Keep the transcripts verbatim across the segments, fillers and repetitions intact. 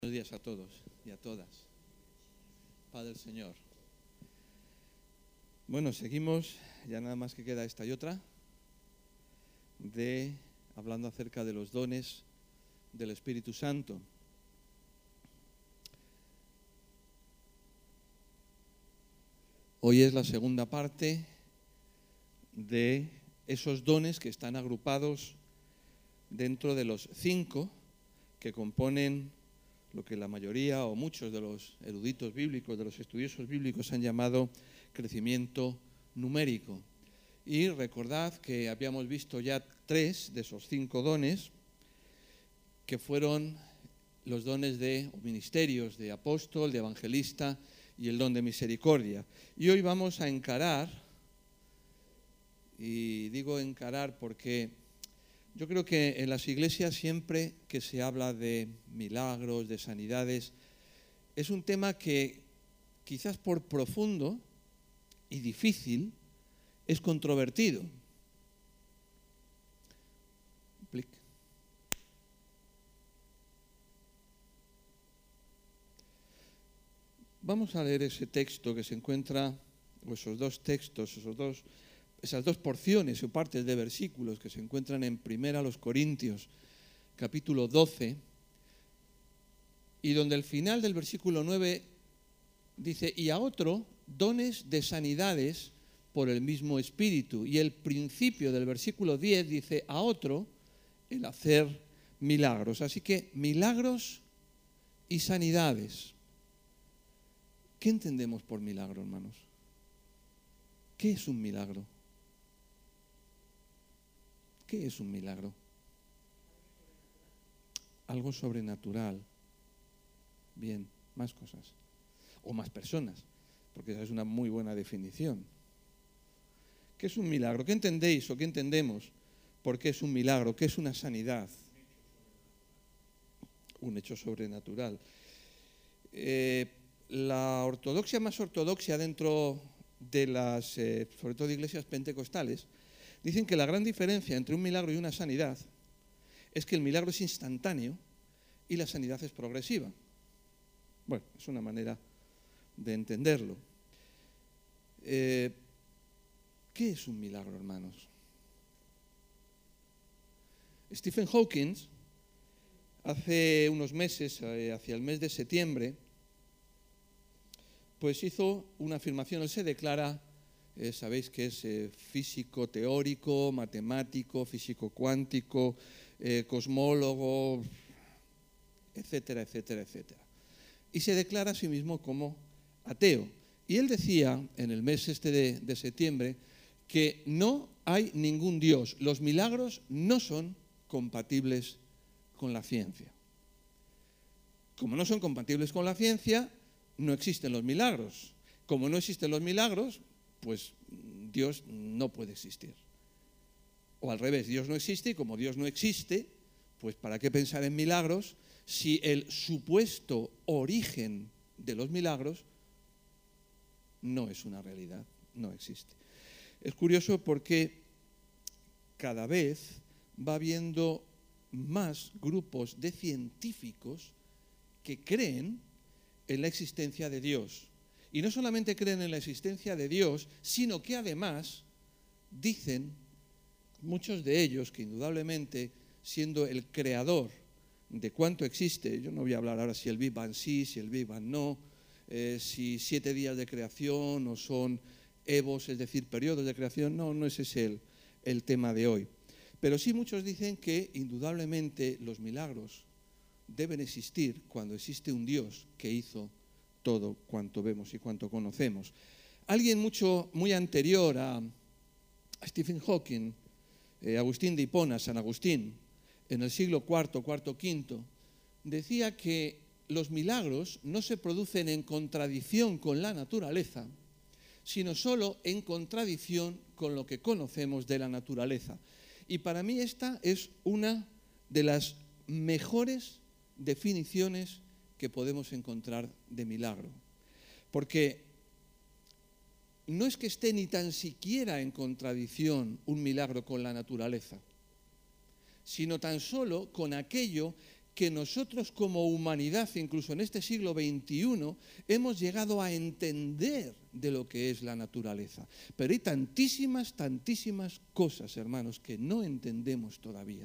Buenos días a todos y a todas. Padre del Señor. Bueno, seguimos, ya nada más que queda esta y otra, de hablando acerca de los dones del Espíritu Santo. Hoy es la segunda parte de esos dones que están agrupados dentro de los cinco que componen lo que la mayoría o muchos de los eruditos bíblicos, de los estudiosos bíblicos han llamado crecimiento numérico. Y recordad que habíamos visto ya tres de esos cinco dones, que fueron los dones de o ministerios de apóstol, de evangelista y el don de misericordia. Y hoy vamos a encarar, y digo encarar porque yo creo que en las iglesias siempre que se habla de milagros, de sanidades, es un tema que quizás por profundo y difícil es controvertido. Vamos a leer ese texto que se encuentra, o esos dos textos, esos dos esas dos porciones o partes de versículos que se encuentran en Primera los Corintios, capítulo doce, y donde el final del versículo nueve dice, y a otro, dones de sanidades por el mismo Espíritu. Y el principio del versículo diez dice, a otro, el hacer milagros. Así que milagros y sanidades. ¿Qué entendemos por milagro, hermanos? ¿Qué es un milagro? ¿Qué es un milagro? Algo sobrenatural. Bien, más cosas. O más personas, porque esa es una muy buena definición. ¿Qué es un milagro? ¿Qué entendéis o qué entendemos por qué es un milagro? ¿Qué es una sanidad? Un hecho sobrenatural. Eh, la ortodoxia más ortodoxia dentro de las, eh, sobre todo de iglesias pentecostales, dicen que la gran diferencia entre un milagro y una sanidad es que el milagro es instantáneo y la sanidad es progresiva. Bueno, es una manera de entenderlo. Eh, ¿Qué es un milagro, hermanos? Stephen Hawking, hace unos meses, eh, hacia el mes de septiembre, pues hizo una afirmación. Él se declara, Eh, sabéis que es eh, físico teórico, matemático, físico cuántico, eh, cosmólogo, etcétera, etcétera, etcétera. Y se declara a sí mismo como ateo. Y él decía, en el mes este de, de septiembre, que no hay ningún Dios. Los milagros no son compatibles con la ciencia. Como no son compatibles con la ciencia, no existen los milagros. Como no existen los milagros, pues Dios no puede existir. O al revés, Dios no existe y como Dios no existe, pues ¿para qué pensar en milagros si el supuesto origen de los milagros no es una realidad, no existe? Es curioso porque cada vez va habiendo más grupos de científicos que creen en la existencia de Dios. Y no solamente creen en la existencia de Dios, sino que además dicen, muchos de ellos, que indudablemente, siendo el creador de cuánto existe, yo no voy a hablar ahora si el Big Bang sí, si el Big Bang no, eh, si siete días de creación o son evos, es decir, periodos de creación, no, no ese es el, el tema de hoy. Pero sí muchos dicen que indudablemente los milagros deben existir cuando existe un Dios que hizo todo cuanto vemos y cuanto conocemos. Alguien mucho, muy anterior a, a Stephen Hawking, eh, Agustín de Hipona, San Agustín, en el siglo cuarto, cuarto, quinto, decía que los milagros no se producen en contradicción con la naturaleza, sino solo en contradicción con lo que conocemos de la naturaleza. Y para mí esta es una de las mejores definiciones que podemos encontrar de milagro. Porque no es que esté ni tan siquiera en contradicción un milagro con la naturaleza, sino tan solo con aquello que nosotros como humanidad, incluso en este siglo veintiuno, hemos llegado a entender de lo que es la naturaleza. Pero hay tantísimas, tantísimas cosas, hermanos, que no entendemos todavía.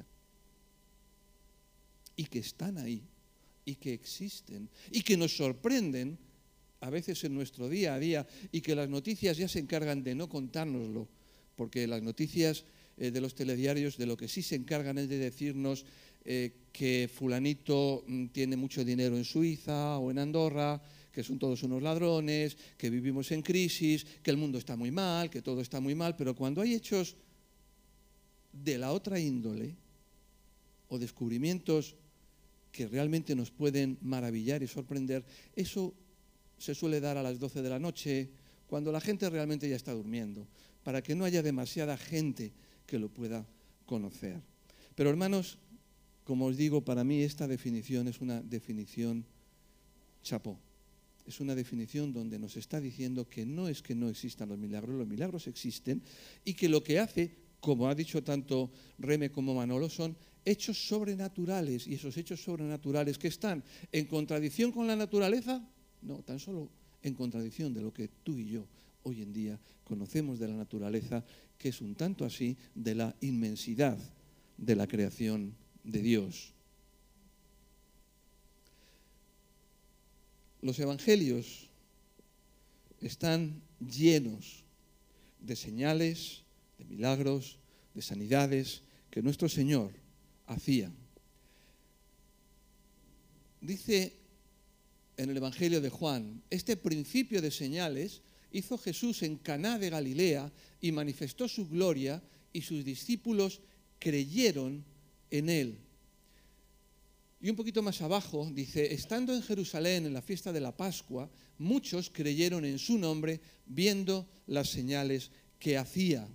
Y que están ahí, y que existen, y que nos sorprenden a veces en nuestro día a día, y que las noticias ya se encargan de no contárnoslo, porque las noticias eh, de los telediarios de lo que sí se encargan es de decirnos eh, que fulanito mm, tiene mucho dinero en Suiza o en Andorra, que son todos unos ladrones, que vivimos en crisis, que el mundo está muy mal, que todo está muy mal, pero cuando hay hechos de la otra índole o descubrimientos que realmente nos pueden maravillar y sorprender, eso se suele dar a las doce de la noche, cuando la gente realmente ya está durmiendo, para que no haya demasiada gente que lo pueda conocer. Pero hermanos, como os digo, para mí esta definición es una definición chapó. Es una definición donde nos está diciendo que no es que no existan los milagros, los milagros existen, y que lo que hace, como ha dicho tanto Reme como Manolo, son hechos sobrenaturales. Y esos hechos sobrenaturales que están en contradicción con la naturaleza, no, tan solo en contradicción de lo que tú y yo hoy en día conocemos de la naturaleza, que es un tanto así de la inmensidad de la creación de Dios. Los evangelios están llenos de señales, de milagros, de sanidades que nuestro Señor hacía. Dice en el Evangelio de Juan, este principio de señales hizo Jesús en Caná de Galilea y manifestó su gloria, y sus discípulos creyeron en él. Y un poquito más abajo dice, estando en Jerusalén en la fiesta de la Pascua, muchos creyeron en su nombre viendo las señales que hacía.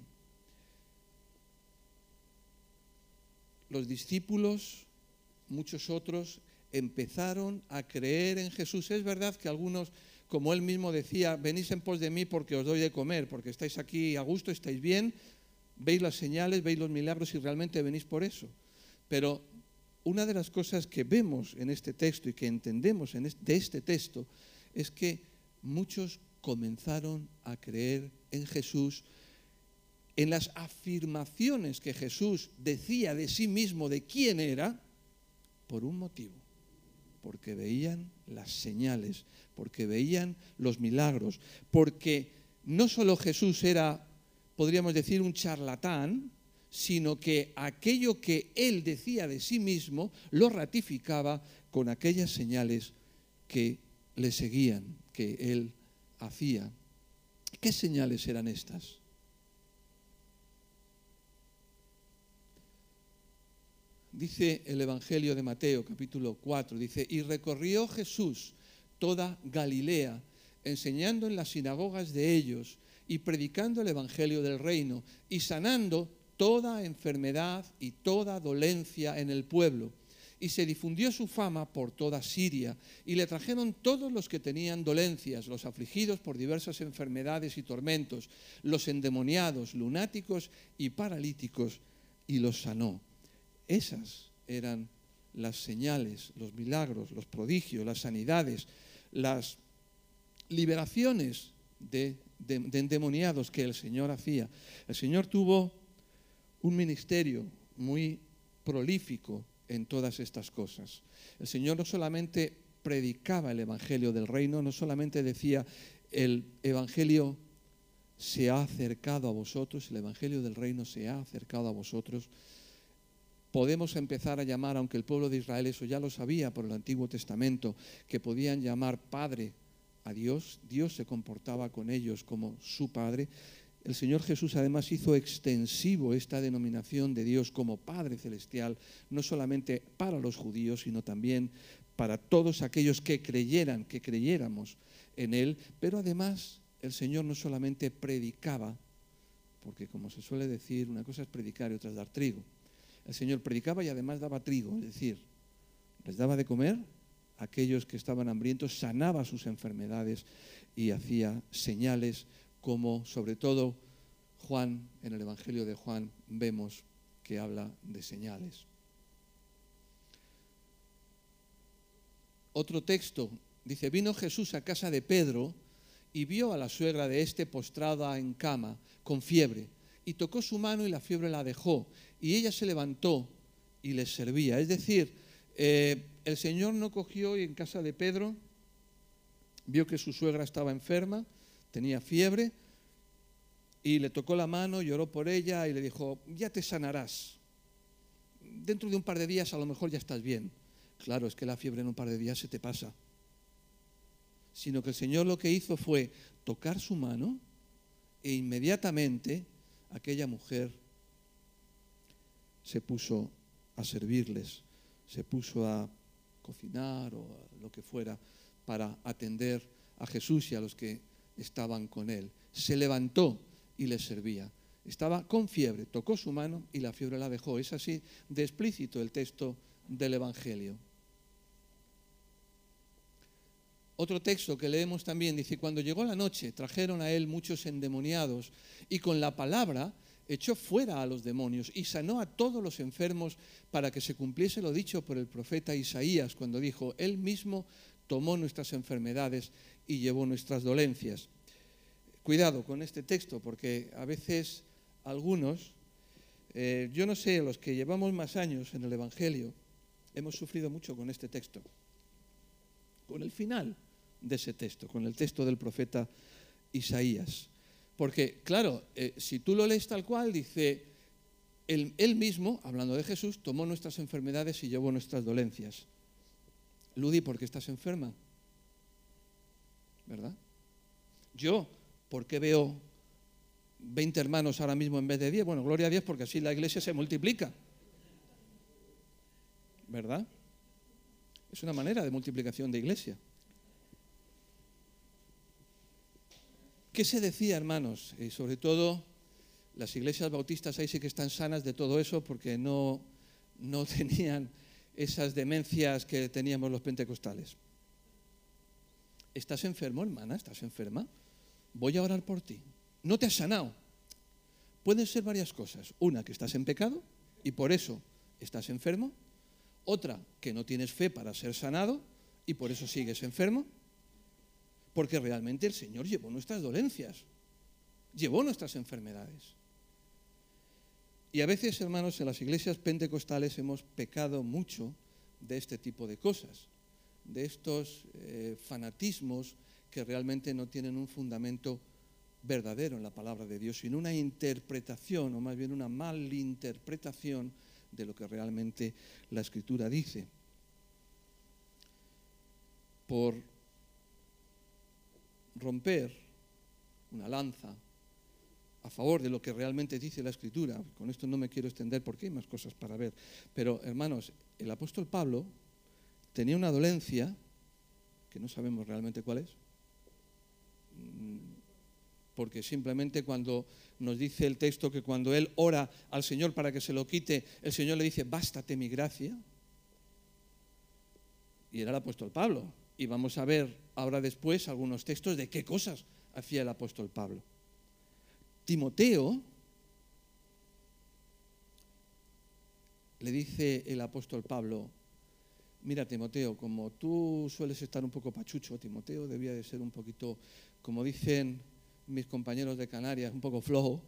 Los discípulos, muchos otros, empezaron a creer en Jesús. Es verdad que algunos, como él mismo decía, venís en pos de mí porque os doy de comer, porque estáis aquí a gusto, estáis bien, veis las señales, veis los milagros y realmente venís por eso. Pero una de las cosas que vemos en este texto y que entendemos en este, de este texto es que muchos comenzaron a creer en Jesús, en las afirmaciones que Jesús decía de sí mismo, de quién era, por un motivo. Porque veían las señales, porque veían los milagros, porque no solo Jesús era, podríamos decir, un charlatán, sino que aquello que él decía de sí mismo lo ratificaba con aquellas señales que le seguían, que él hacía. ¿Qué señales eran estas? Dice el Evangelio de Mateo, capítulo cuatro, dice, y recorrió Jesús toda Galilea, enseñando en las sinagogas de ellos y predicando el Evangelio del reino y sanando toda enfermedad y toda dolencia en el pueblo. Y se difundió su fama por toda Siria, y le trajeron todos los que tenían dolencias, los afligidos por diversas enfermedades y tormentos, los endemoniados, lunáticos y paralíticos, y los sanó. Esas eran las señales, los milagros, los prodigios, las sanidades, las liberaciones de, de, de endemoniados que el Señor hacía. El Señor tuvo un ministerio muy prolífico en todas estas cosas. El Señor no solamente predicaba el Evangelio del reino, no solamente decía el Evangelio se ha acercado a vosotros, el Evangelio del reino se ha acercado a vosotros. Podemos empezar a llamar, aunque el pueblo de Israel eso ya lo sabía por el Antiguo Testamento, que podían llamar Padre a Dios. Dios se comportaba con ellos como su Padre. El Señor Jesús además hizo extensivo esta denominación de Dios como Padre Celestial, no solamente para los judíos, sino también para todos aquellos que creyeran, que creyéramos en Él. Pero además el Señor no solamente predicaba, porque como se suele decir, una cosa es predicar y otra es dar trigo. El Señor predicaba y además daba trigo, es decir, les daba de comer a aquellos que estaban hambrientos, sanaba sus enfermedades y hacía señales como, sobre todo, Juan, en el Evangelio de Juan, vemos que habla de señales. Otro texto dice, vino Jesús a casa de Pedro y vio a la suegra de éste postrada en cama, con fiebre, y tocó su mano y la fiebre la dejó, y ella se levantó y les servía. Es decir, eh, el Señor no cogió y en casa de Pedro vio que su suegra estaba enferma, tenía fiebre, y le tocó la mano, lloró por ella y le dijo, ya te sanarás. Dentro de un par de días a lo mejor ya estás bien. Claro, es que la fiebre en un par de días se te pasa. Sino que el Señor lo que hizo fue tocar su mano e inmediatamente aquella mujer se puso a servirles, se puso a cocinar o a lo que fuera para atender a Jesús y a los que estaban con él. Se levantó y les servía. Estaba con fiebre, tocó su mano y la fiebre la dejó. Es así de explícito el texto del Evangelio. Otro texto que leemos también dice, cuando llegó la noche trajeron a él muchos endemoniados y con la palabra echó fuera a los demonios y sanó a todos los enfermos para que se cumpliese lo dicho por el profeta Isaías cuando dijo, él mismo tomó nuestras enfermedades y llevó nuestras dolencias. Cuidado con este texto porque a veces algunos, eh, yo no sé, los que llevamos más años en el Evangelio, hemos sufrido mucho con este texto, con el final de ese texto, con el texto del profeta Isaías. Porque, claro, eh, si tú lo lees tal cual, dice, él, él mismo, hablando de Jesús, tomó nuestras enfermedades y llevó nuestras dolencias. Ludi, ¿por qué estás enferma? ¿Verdad? Yo, ¿por qué veo veinte hermanos ahora mismo en vez de diez? Bueno, gloria a Dios, porque así la iglesia se multiplica. ¿Verdad? Es una manera de multiplicación de iglesia. ¿Qué se decía, hermanos? Y sobre todo, las iglesias bautistas ahí sí que están sanas de todo eso porque no, no tenían esas demencias que teníamos los pentecostales. ¿Estás enfermo, hermana? ¿Estás enferma? Voy a orar por ti. No te has sanado. Pueden ser varias cosas. Una, que estás en pecado y por eso estás enfermo. Otra, que no tienes fe para ser sanado y por eso sigues enfermo. Porque realmente el Señor llevó nuestras dolencias, llevó nuestras enfermedades. Y a veces, hermanos, en las iglesias pentecostales hemos pecado mucho de este tipo de cosas, de estos eh, fanatismos que realmente no tienen un fundamento verdadero en la palabra de Dios, sino una interpretación, o más bien una malinterpretación de lo que realmente la Escritura dice. Por romper una lanza a favor de lo que realmente dice la Escritura, con esto no me quiero extender porque hay más cosas para ver, pero hermanos, el apóstol Pablo tenía una dolencia, que no sabemos realmente cuál es, porque simplemente cuando nos dice el texto que cuando él ora al Señor para que se lo quite, el Señor le dice, bástate mi gracia, y era el apóstol Pablo. Y vamos a ver ahora después algunos textos de qué cosas hacía el apóstol Pablo. Timoteo, le dice el apóstol Pablo, mira Timoteo, como tú sueles estar un poco pachucho, Timoteo debía de ser un poquito, como dicen mis compañeros de Canarias, un poco flojo,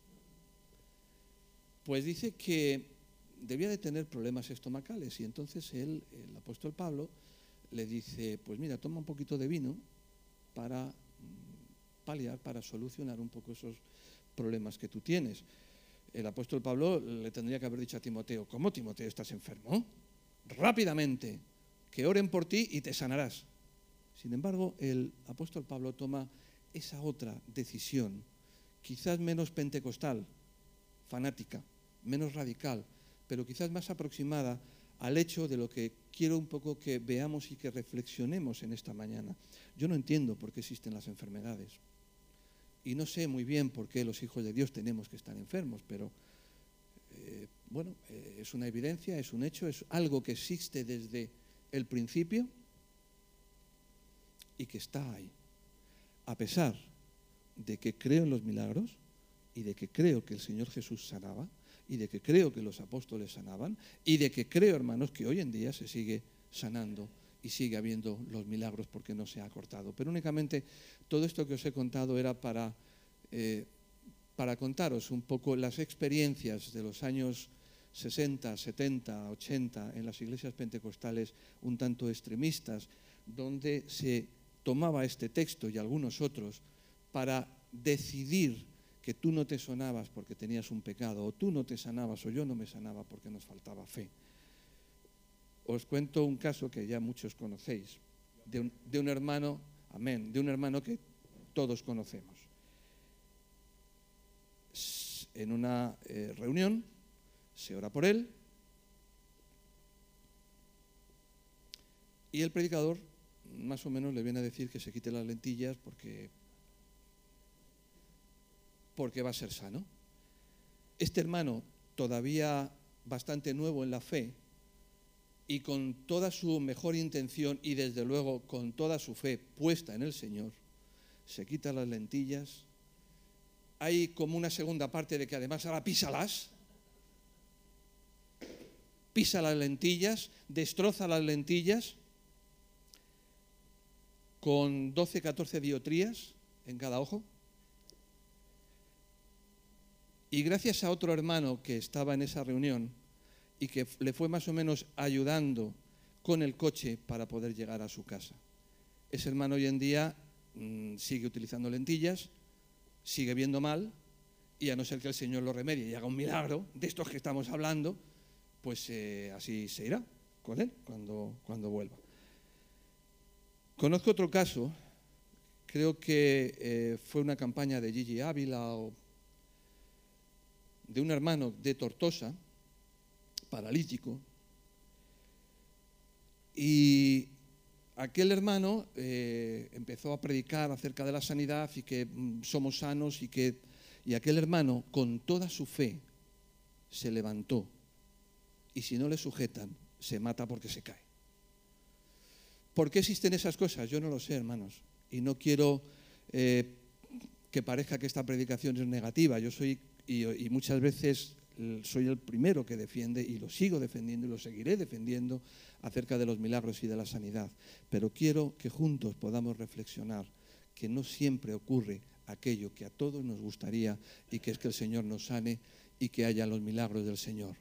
pues dice que debía de tener problemas estomacales y entonces él, el apóstol Pablo, le dice, pues mira, toma un poquito de vino para paliar, para solucionar un poco esos problemas que tú tienes. El apóstol Pablo le tendría que haber dicho a Timoteo, ¿cómo Timoteo estás enfermo? Rápidamente, que oren por ti y te sanarás. Sin embargo, el apóstol Pablo toma esa otra decisión, quizás menos pentecostal, fanática, menos radical, pero quizás más aproximada al hecho de lo que quiero un poco que veamos y que reflexionemos en esta mañana. Yo no entiendo por qué existen las enfermedades y no sé muy bien por qué los hijos de Dios tenemos que estar enfermos, pero eh, bueno, eh, es una evidencia, es un hecho, es algo que existe desde el principio y que está ahí. A pesar de que creo en los milagros y de que creo que el Señor Jesús sanaba, y de que creo que los apóstoles sanaban, y de que creo, hermanos, que hoy en día se sigue sanando y sigue habiendo los milagros porque no se ha cortado. Pero únicamente todo esto que os he contado era para, eh, para contaros un poco las experiencias de los años sesenta, setenta, ochenta en las iglesias pentecostales un tanto extremistas, donde se tomaba este texto y algunos otros para decidir que tú no te sanabas porque tenías un pecado, o tú no te sanabas o yo no me sanaba porque nos faltaba fe. Os cuento un caso que ya muchos conocéis, de un, de un hermano, amén, de un hermano que todos conocemos. En una eh, reunión se ora por él y el predicador más o menos le viene a decir que se quite las lentillas porque, porque va a ser sano. Este hermano, todavía bastante nuevo en la fe, y con toda su mejor intención y desde luego con toda su fe puesta en el Señor, se quita las lentillas. Hay como una segunda parte de que además ahora písalas, pisa las lentillas, destroza las lentillas con doce, catorce dioptrías en cada ojo. Y gracias a otro hermano que estaba en esa reunión y que le fue más o menos ayudando con el coche para poder llegar a su casa. Ese hermano hoy en día mmm, sigue utilizando lentillas, sigue viendo mal, y a no ser que el Señor lo remedie y haga un milagro de estos que estamos hablando, pues eh, así se irá con él cuando, cuando vuelva. Conozco otro caso, creo que eh, fue una campaña de Gigi Ávila o de un hermano de Tortosa, paralítico, y aquel hermano eh, empezó a predicar acerca de la sanidad y que mm, somos sanos y que y aquel hermano con toda su fe se levantó y si no le sujetan se mata porque se cae. ¿Por qué existen esas cosas? Yo no lo sé, hermanos, y no quiero eh, que parezca que esta predicación es negativa. Yo soy y, y muchas veces soy el primero que defiende y lo sigo defendiendo y lo seguiré defendiendo acerca de los milagros y de la sanidad. Pero quiero que juntos podamos reflexionar que no siempre ocurre aquello que a todos nos gustaría y que es que el Señor nos sane y que haya los milagros del Señor.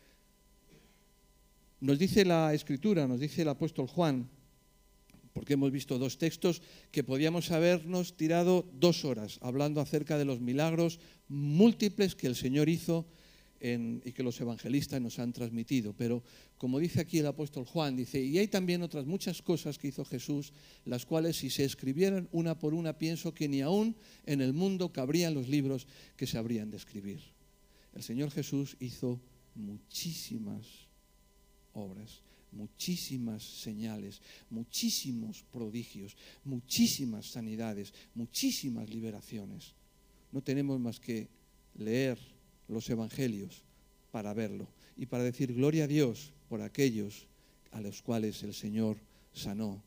Nos dice la Escritura, nos dice el apóstol Juan, porque hemos visto dos textos que podíamos habernos tirado dos horas hablando acerca de los milagros múltiples que el Señor hizo En, y que los evangelistas nos han transmitido, pero como dice aquí el apóstol Juan, dice, y hay también otras muchas cosas que hizo Jesús, las cuales si se escribieran una por una, pienso que ni aún en el mundo cabrían los libros que se habrían de escribir. El Señor Jesús hizo muchísimas obras, muchísimas señales, muchísimos prodigios, muchísimas sanidades, muchísimas liberaciones. No tenemos más que leer los evangelios para verlo y para decir gloria a Dios por aquellos a los cuales el Señor sanó.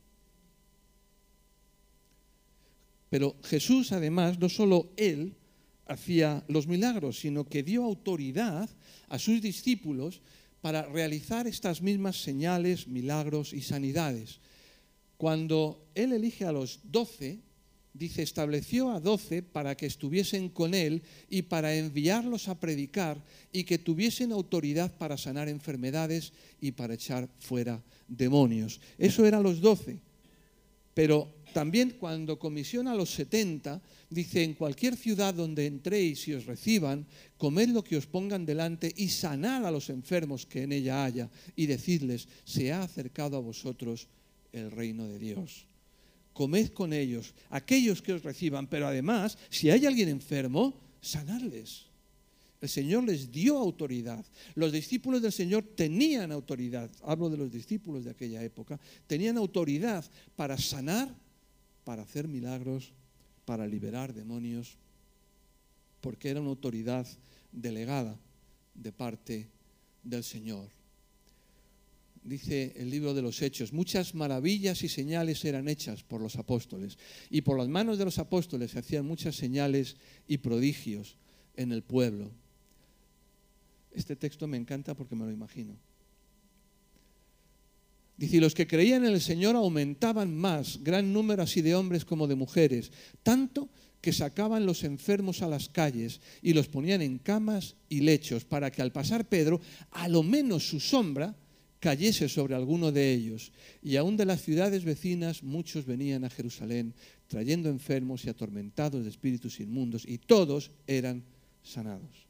Pero Jesús además no solo Él hacía los milagros, sino que dio autoridad a sus discípulos para realizar estas mismas señales, milagros y sanidades. Cuando Él elige a los doce, dice, estableció a doce para que estuviesen con él y para enviarlos a predicar y que tuviesen autoridad para sanar enfermedades y para echar fuera demonios. Eso eran los doce. Pero también cuando comisiona a los setenta, dice, en cualquier ciudad donde entréis y os reciban, comed lo que os pongan delante y sanad a los enfermos que en ella haya y decidles, se ha acercado a vosotros el reino de Dios. Comed con ellos, aquellos que os reciban, pero además, si hay alguien enfermo, sanadles. El Señor les dio autoridad. Los discípulos del Señor tenían autoridad, hablo de los discípulos de aquella época, tenían autoridad para sanar, para hacer milagros, para liberar demonios, porque era una autoridad delegada de parte del Señor. Dice el libro de los Hechos, muchas maravillas y señales eran hechas por los apóstoles y por las manos de los apóstoles se hacían muchas señales y prodigios en el pueblo. Este texto me encanta porque me lo imagino. Dice, y los que creían en el Señor aumentaban más, gran número así de hombres como de mujeres, tanto que sacaban los enfermos a las calles y los ponían en camas y lechos, para que al pasar Pedro, a lo menos su sombra cayese sobre alguno de ellos. Y aún de las ciudades vecinas muchos venían a Jerusalén, trayendo enfermos y atormentados de espíritus inmundos, y todos eran sanados.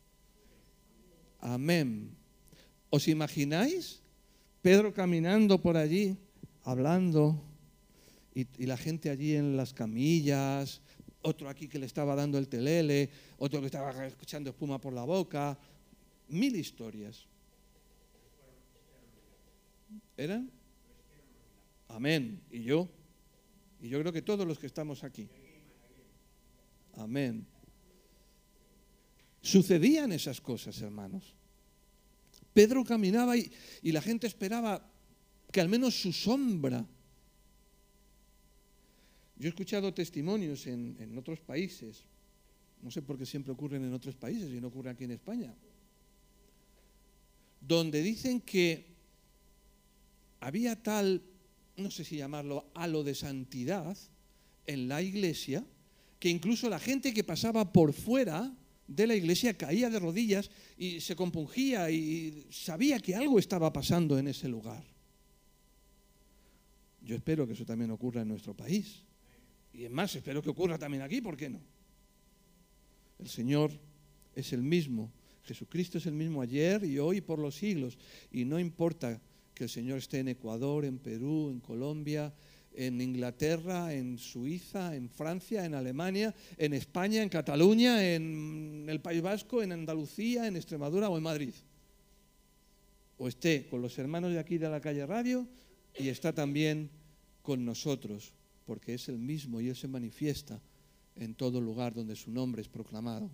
Amén. ¿Os imagináis Pedro caminando por allí, hablando, y, y la gente allí en las camillas, otro aquí que le estaba dando el telele, otro que estaba escuchando espuma por la boca, mil historias? ¿Eran? Amén. ¿Y yo? Y yo creo que todos los que estamos aquí. Amén. Sucedían esas cosas, hermanos. Pedro caminaba y, y la gente esperaba que al menos su sombra. Yo he escuchado testimonios en, en otros países, no sé por qué siempre ocurren en otros países y no ocurre aquí en España, donde dicen que había tal, no sé si llamarlo, halo de santidad en la iglesia, que incluso la gente que pasaba por fuera de la iglesia caía de rodillas y se compungía y sabía que algo estaba pasando en ese lugar. Yo espero que eso también ocurra en nuestro país. Y es más, espero que ocurra también aquí, ¿por qué no? El Señor es el mismo. Jesucristo es el mismo ayer y hoy y por los siglos. Y no importa que el Señor esté en Ecuador, en Perú, en Colombia, en Inglaterra, en Suiza, en Francia, en Alemania, en España, en Cataluña, en el País Vasco, en Andalucía, en Extremadura o en Madrid. O esté con los hermanos de aquí de la calle Radio y está también con nosotros, porque es el mismo y Él se manifiesta en todo lugar donde su nombre es proclamado.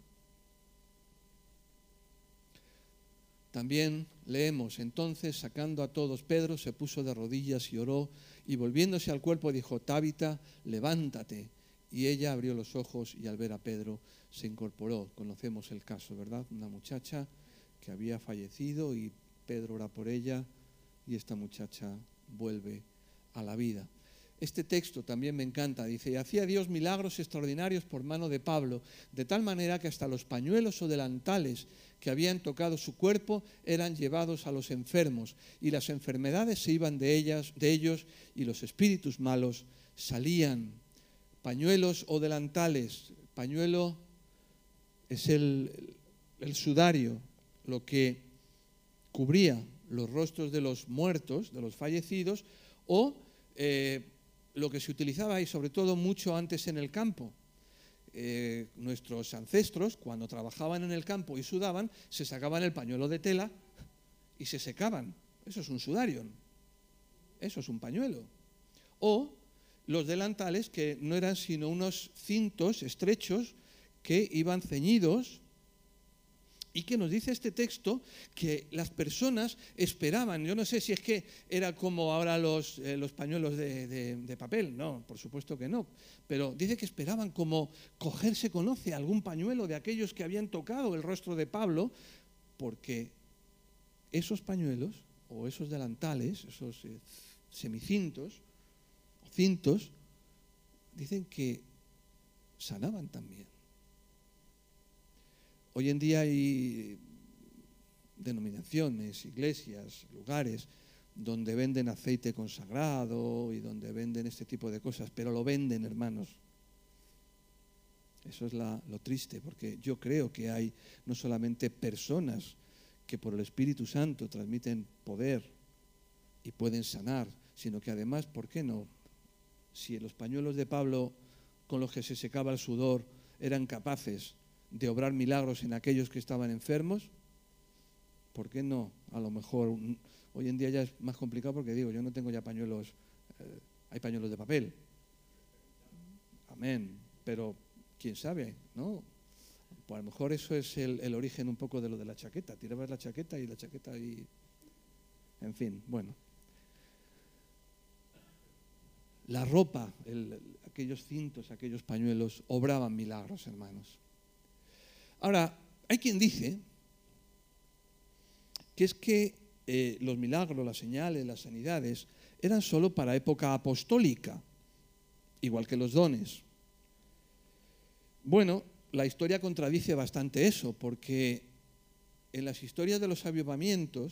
También leemos, entonces, sacando a todos, Pedro se puso de rodillas y oró, y volviéndose al cuerpo dijo, Tabita, levántate. Y ella abrió los ojos y al ver a Pedro se incorporó. Conocemos el caso, ¿verdad? Una muchacha que había fallecido y Pedro ora por ella y esta muchacha vuelve a la vida. Este texto también me encanta, dice, y hacía Dios milagros extraordinarios por mano de Pablo, de tal manera que hasta los pañuelos o delantales que habían tocado su cuerpo eran llevados a los enfermos, y las enfermedades se iban de ellas, de ellos, y los espíritus malos salían. Pañuelos o delantales. Pañuelo es el, el sudario, lo que cubría los rostros de los muertos, de los fallecidos, o eh, lo que se utilizaba y sobre todo mucho antes en el campo. Eh, nuestros ancestros, cuando trabajaban en el campo y sudaban, se sacaban el pañuelo de tela y se secaban. Eso es un sudario, eso es un pañuelo. O los delantales, que no eran sino unos cintos estrechos que iban ceñidos, y que nos dice este texto que las personas esperaban. Yo no sé si es que era como ahora los, eh, los pañuelos de, de, de papel, no, por supuesto que no, pero dice que esperaban como cogerse conoce algún pañuelo de aquellos que habían tocado el rostro de Pablo, porque esos pañuelos o esos delantales, esos eh, semicintos o cintos, dicen que sanaban también. Hoy en día hay denominaciones, iglesias, lugares donde venden aceite consagrado y donde venden este tipo de cosas, pero lo venden, hermanos. Eso es la, lo triste, porque yo creo que hay no solamente personas que por el Espíritu Santo transmiten poder y pueden sanar, sino que además, ¿por qué no? Si los pañuelos de Pablo con los que se secaba el sudor eran capaces de obrar milagros en aquellos que estaban enfermos, ¿por qué no? A lo mejor hoy en día ya es más complicado porque digo, yo no tengo ya pañuelos, eh, hay pañuelos de papel. Amén. Pero quién sabe, ¿no? Pues a lo mejor eso es el, el origen un poco de lo de la chaqueta. Tirabas la chaqueta y la chaqueta y... En fin, bueno. La ropa, el, aquellos cintos, aquellos pañuelos, obraban milagros, hermanos. Ahora, hay quien dice que es que eh, los milagros, las señales, las sanidades, eran solo para época apostólica, igual que los dones. Bueno, la historia contradice bastante eso, porque en las historias de los avivamientos,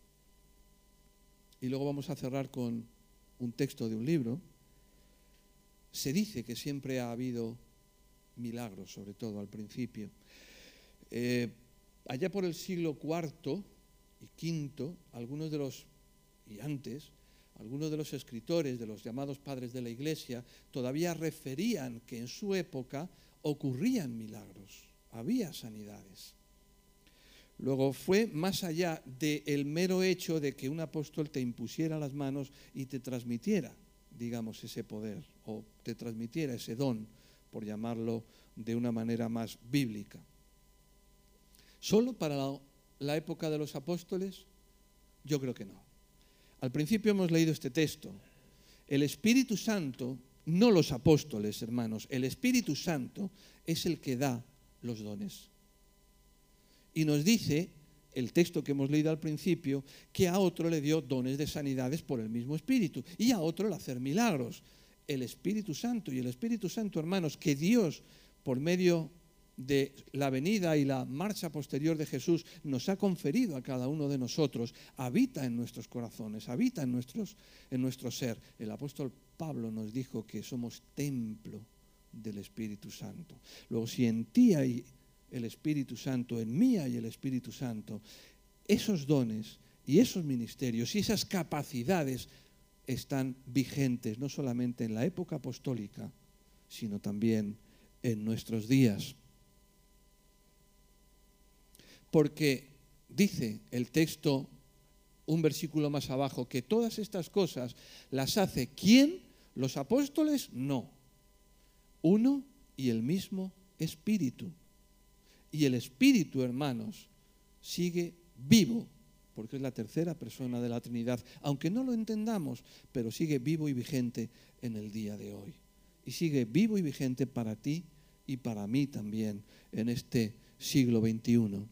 y luego vamos a cerrar con un texto de un libro, se dice que siempre ha habido milagros, sobre todo al principio. Eh, allá por el siglo cuarto y quinto, algunos de los, y antes, algunos de los escritores de los llamados padres de la Iglesia todavía referían que en su época ocurrían milagros, había sanidades. Luego fue más allá del mero hecho de que un apóstol te impusiera las manos y te transmitiera, digamos, ese poder, o te transmitiera ese don, por llamarlo de una manera más bíblica. ¿Solo para la, la época de los apóstoles? Yo creo que no. Al principio hemos leído este texto. El Espíritu Santo, no los apóstoles, hermanos, el Espíritu Santo es el que da los dones. Y nos dice el texto que hemos leído al principio, que a otro le dio dones de sanidades por el mismo Espíritu y a otro el hacer milagros. El Espíritu Santo, y el Espíritu Santo, hermanos, que Dios, por medio de la venida y la marcha posterior de Jesús, nos ha conferido a cada uno de nosotros, habita en nuestros corazones, habita en, nuestros, en nuestro ser. El apóstol Pablo nos dijo que somos templo del Espíritu Santo. Luego, si en ti hay el Espíritu Santo, en mí hay el Espíritu Santo, esos dones y esos ministerios y esas capacidades están vigentes no solamente en la época apostólica, sino también en nuestros días. Porque dice el texto, un versículo más abajo, que todas estas cosas las hace ¿quién? ¿Los apóstoles? No. Uno y el mismo Espíritu. Y el Espíritu, hermanos, sigue vivo, porque es la tercera persona de la Trinidad, aunque no lo entendamos, pero sigue vivo y vigente en el día de hoy. Y sigue vivo y vigente para ti y para mí también en este siglo veintiuno.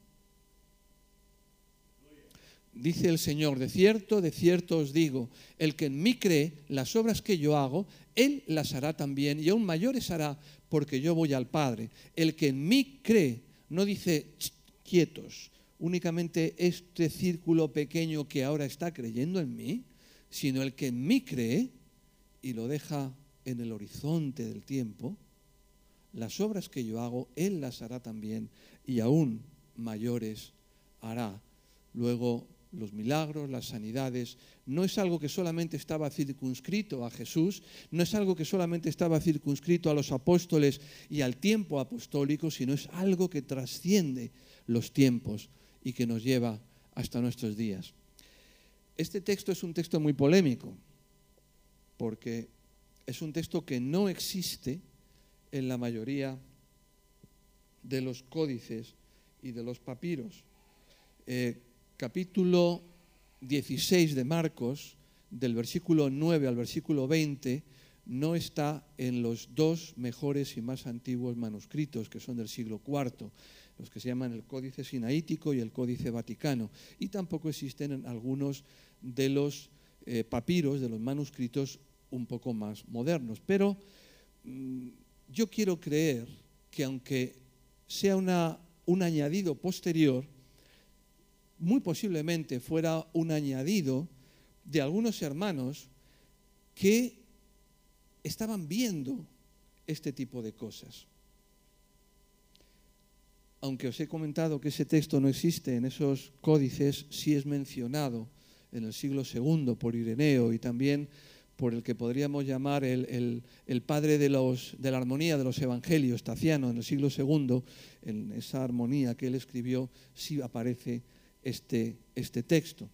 Dice el Señor, de cierto, de cierto os digo, el que en mí cree, las obras que yo hago, Él las hará también, y aún mayores hará, porque yo voy al Padre. El que en mí cree, no dice quietos, únicamente este círculo pequeño que ahora está creyendo en mí, sino el que en mí cree y lo deja en el horizonte del tiempo, las obras que yo hago, Él las hará también y aún mayores hará. Luego, los milagros, las sanidades, no es algo que solamente estaba circunscrito a Jesús, no es algo que solamente estaba circunscrito a los apóstoles y al tiempo apostólico, sino es algo que trasciende los tiempos y que nos lleva hasta nuestros días. Este texto es un texto muy polémico, porque es un texto que no existe en la mayoría de los códices y de los papiros. Eh, capítulo dieciséis de Marcos, del versículo nueve al versículo veinte, no está en los dos mejores y más antiguos manuscritos, que son del siglo cuarto, los que se llaman el Códice Sinaítico y el Códice Vaticano, y tampoco existen en algunos de los eh, papiros, de los manuscritos un poco más modernos. Pero mmm, yo quiero creer que aunque sea una, un añadido posterior, muy posiblemente fuera un añadido de algunos hermanos que estaban viendo este tipo de cosas. Aunque os he comentado que ese texto no existe en esos códices, sí es mencionado en el siglo segundo por Ireneo y también por el que podríamos llamar el, el, el padre de, los, de la armonía de los evangelios, Taciano, en el siglo segundo, en esa armonía que él escribió, sí aparece este, este texto.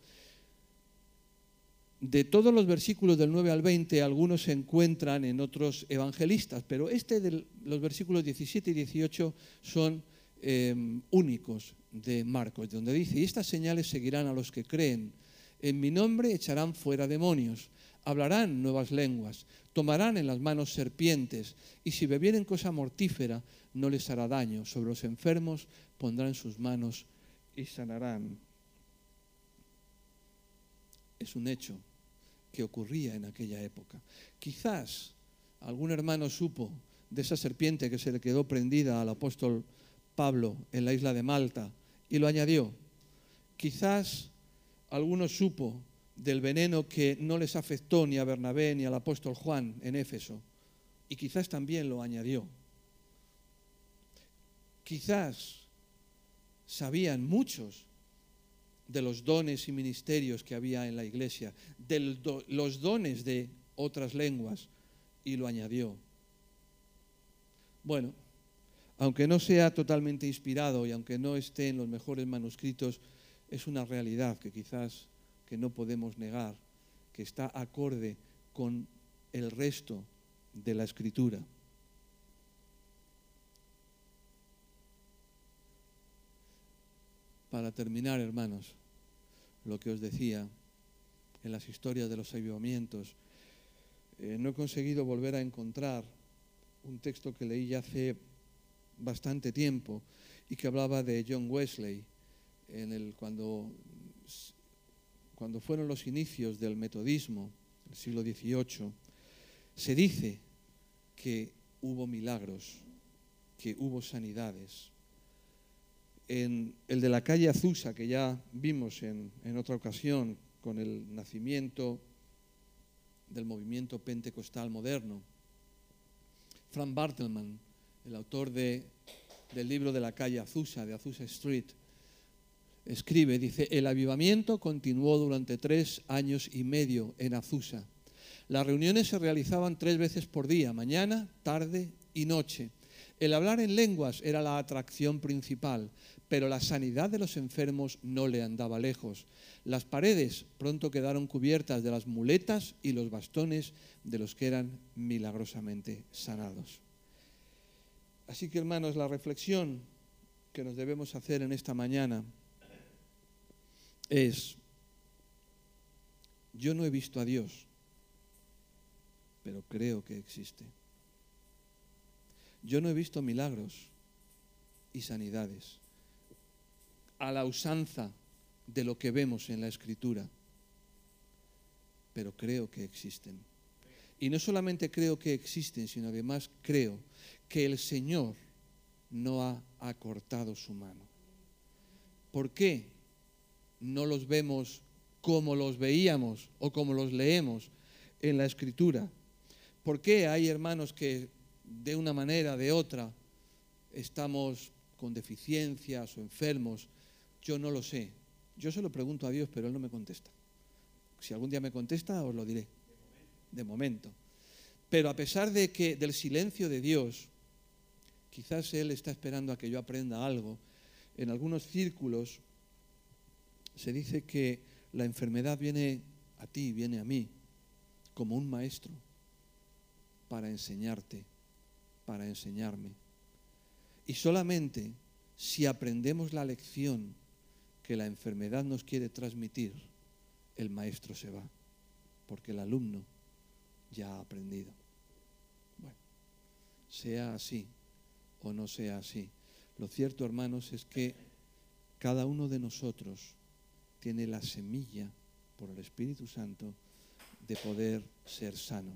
De todos los versículos del nueve al veinte, algunos se encuentran en otros evangelistas, pero este de los versículos diecisiete y dieciocho son eh, únicos de Marcos, donde dice, y estas señales seguirán a los que creen. En mi nombre echarán fuera demonios, hablarán nuevas lenguas, tomarán en las manos serpientes, y si bebieren cosa mortífera no les hará daño. Sobre los enfermos pondrán sus manos y sanarán. Es un hecho. que ocurría en aquella época. Quizás algún hermano supo de esa serpiente que se le quedó prendida al apóstol Pablo en la isla de Malta y lo añadió. Quizás alguno supo del veneno que no les afectó ni a Bernabé ni al apóstol Juan en Éfeso y quizás también lo añadió. Quizás sabían muchos de los dones y ministerios que había en la iglesia, de los dones de otras lenguas, y lo añadió. Bueno, aunque no sea totalmente inspirado y aunque no esté en los mejores manuscritos, es una realidad que quizás que no podemos negar, que está acorde con el resto de la Escritura. Para terminar, hermanos, lo que os decía en las historias de los avivamientos, eh, no he conseguido volver a encontrar un texto que leí ya hace bastante tiempo y que hablaba de John Wesley, en el, cuando, cuando fueron los inicios del metodismo, el siglo dieciocho, se dice que hubo milagros, que hubo sanidades. En el de la calle Azusa, que ya vimos en, en otra ocasión, con el nacimiento del movimiento pentecostal moderno, Frank Bartleman, el autor de, del libro de la calle Azusa, de Azusa Street, escribe, dice, el avivamiento continuó durante tres años y medio en Azusa. Las reuniones se realizaban tres veces por día, mañana, tarde y noche. El hablar en lenguas era la atracción principal, pero la sanidad de los enfermos no le andaba lejos. Las paredes pronto quedaron cubiertas de las muletas y los bastones de los que eran milagrosamente sanados. Así que, hermanos, la reflexión que nos debemos hacer en esta mañana es: yo no he visto a Dios, pero creo que existe. Yo no he visto milagros y sanidades a la usanza de lo que vemos en la Escritura, pero creo que existen. Y no solamente creo que existen, sino además creo que el Señor no ha acortado su mano. ¿Por qué no los vemos como los veíamos o como los leemos en la Escritura? ¿Por qué hay hermanos que de una manera, de otra, estamos con deficiencias o enfermos? Yo no lo sé. Yo se lo pregunto a Dios, pero Él no me contesta. Si algún día me contesta, os lo diré. De momento. Pero a pesar de que del silencio de Dios, quizás Él está esperando a que yo aprenda algo. En algunos círculos se dice que la enfermedad viene a ti, viene a mí, como un maestro, para enseñarte, para enseñarme. Y solamente si aprendemos la lección que la enfermedad nos quiere transmitir, el maestro se va, porque el alumno ya ha aprendido. Bueno, sea así o no sea así, lo cierto, hermanos, es que cada uno de nosotros tiene la semilla, por el Espíritu Santo, de poder ser sano.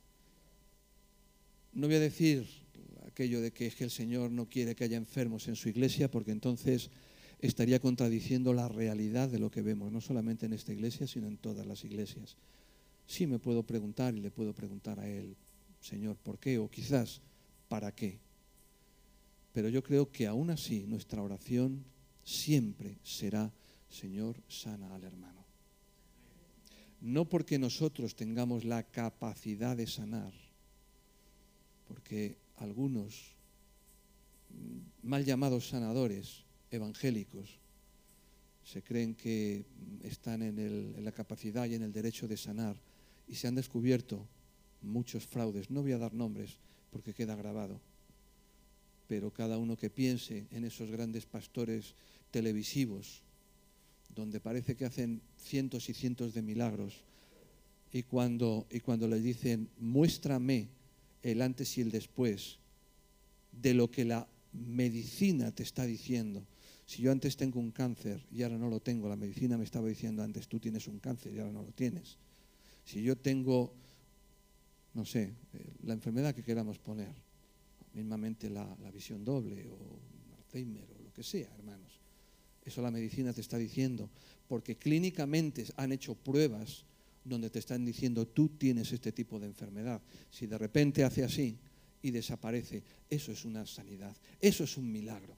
No voy a decir aquello de que es que el Señor no quiere que haya enfermos en su iglesia, porque entonces estaría contradiciendo la realidad de lo que vemos, no solamente en esta iglesia, sino en todas las iglesias. Sí me puedo preguntar y le puedo preguntar a Él, Señor, ¿por qué? O quizás, ¿para qué? Pero yo creo que aún así nuestra oración siempre será, Señor, sana al hermano. No porque nosotros tengamos la capacidad de sanar, porque algunos mal llamados sanadores evangélicos se creen que están en, el, en la capacidad y en el derecho de sanar, y se han descubierto muchos fraudes. No voy a dar nombres porque queda grabado, pero cada uno que piense en esos grandes pastores televisivos donde parece que hacen cientos y cientos de milagros, y cuando, y cuando les dicen muéstrame el antes y el después de lo que la medicina te está diciendo. Si yo antes tengo un cáncer y ahora no lo tengo, la medicina me estaba diciendo antes tú tienes un cáncer y ahora no lo tienes. Si yo tengo, no sé, eh, la enfermedad que queramos poner, mismamente la, la visión doble o Alzheimer o lo que sea, hermanos, eso la medicina te está diciendo, porque clínicamente han hecho pruebas donde te están diciendo tú tienes este tipo de enfermedad. Si de repente hace así y desaparece, eso es una sanidad, eso es un milagro.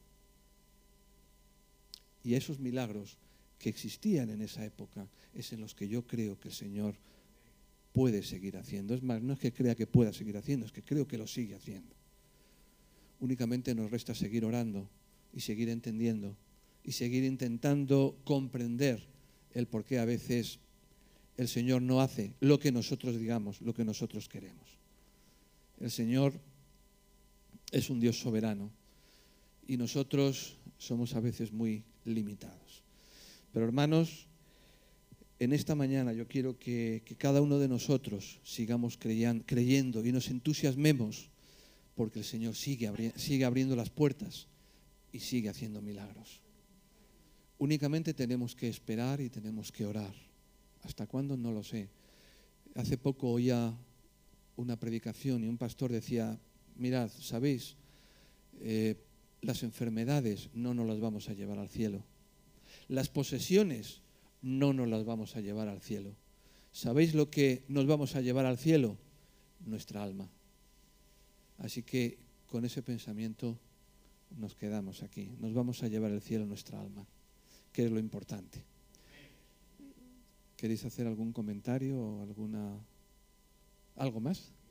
Y esos milagros que existían en esa época es en los que yo creo que el Señor puede seguir haciendo. Es más, no es que crea que pueda seguir haciendo, es que creo que lo sigue haciendo. Únicamente nos resta seguir orando y seguir entendiendo y seguir intentando comprender el por qué a veces el Señor no hace lo que nosotros digamos, lo que nosotros queremos. El Señor es un Dios soberano y nosotros somos a veces muy limitados. Pero hermanos, en esta mañana yo quiero que, que cada uno de nosotros sigamos creyan, creyendo y nos entusiasmemos porque el Señor sigue, abri sigue abriendo las puertas y sigue haciendo milagros. Únicamente tenemos que esperar y tenemos que orar. ¿Hasta cuándo? No lo sé. Hace poco oía una predicación y un pastor decía, mirad, ¿sabéis? Eh, las enfermedades no nos las vamos a llevar al cielo. Las posesiones no nos las vamos a llevar al cielo. ¿Sabéis lo que nos vamos a llevar al cielo? Nuestra alma. Así que con ese pensamiento nos quedamos aquí. Nos vamos a llevar al cielo nuestra alma, que es lo importante. ¿Queréis hacer algún comentario o alguna algo más?